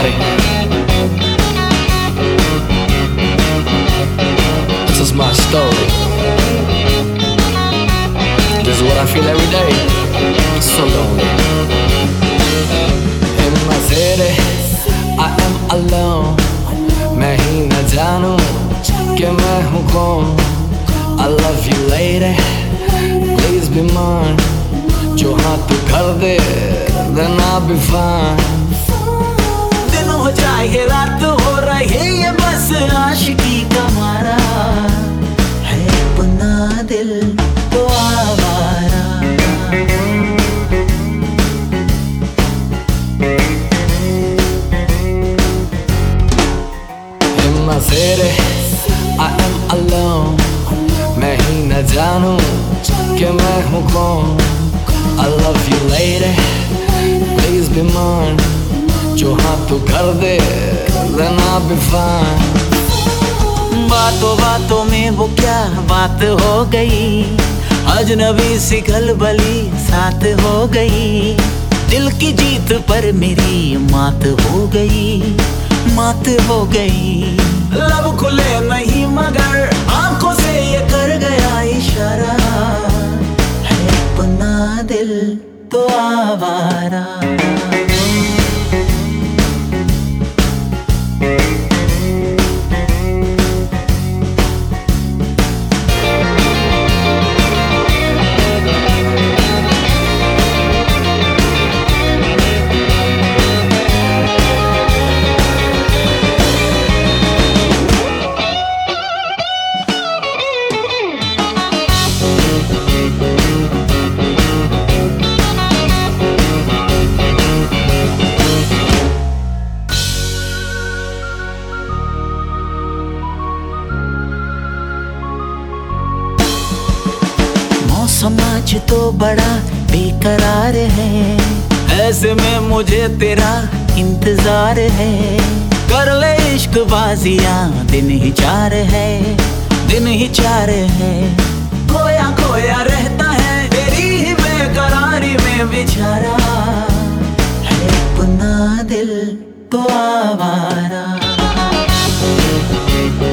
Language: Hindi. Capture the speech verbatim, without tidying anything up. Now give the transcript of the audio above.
everybody. This is my story. This is what I feel every day. So lonely. In my city, I am alone. मैं ही न जानूं कि मैं हूँ कौन. I love you lady, please be mine. जो हाँ तू कर दे, then I'll be fine. दिन हो जाए रात हो रही ये बस आशिकी का मारा है अपना दिल तो आवारा. In my city, I am alone. मैं ही न जानूं कि मैं हूँ कौन. I love you lady, please be mine. जो हाँ तू कर दे, then I'll be fine. बातों बातों में वो क्या बात हो गई, अजनबी सी खलबली साथ हो गई. दिल की जीत पर मेरी मात हो गई, मात हो गई. लब खुले नहीं मगर आंखों से ये कर गया इशारा है अपना दिल तो आवारा. समाज तो बड़ा बेकरार है, ऐसे में मुझे तेरा इंतजार है. कर ले इश्क बाजियां दिन ही चार है, दिन ही चार है. खोया खोया रहता है तेरी ही बेकरारी में बेचारा है अपना दिल तो आवारा.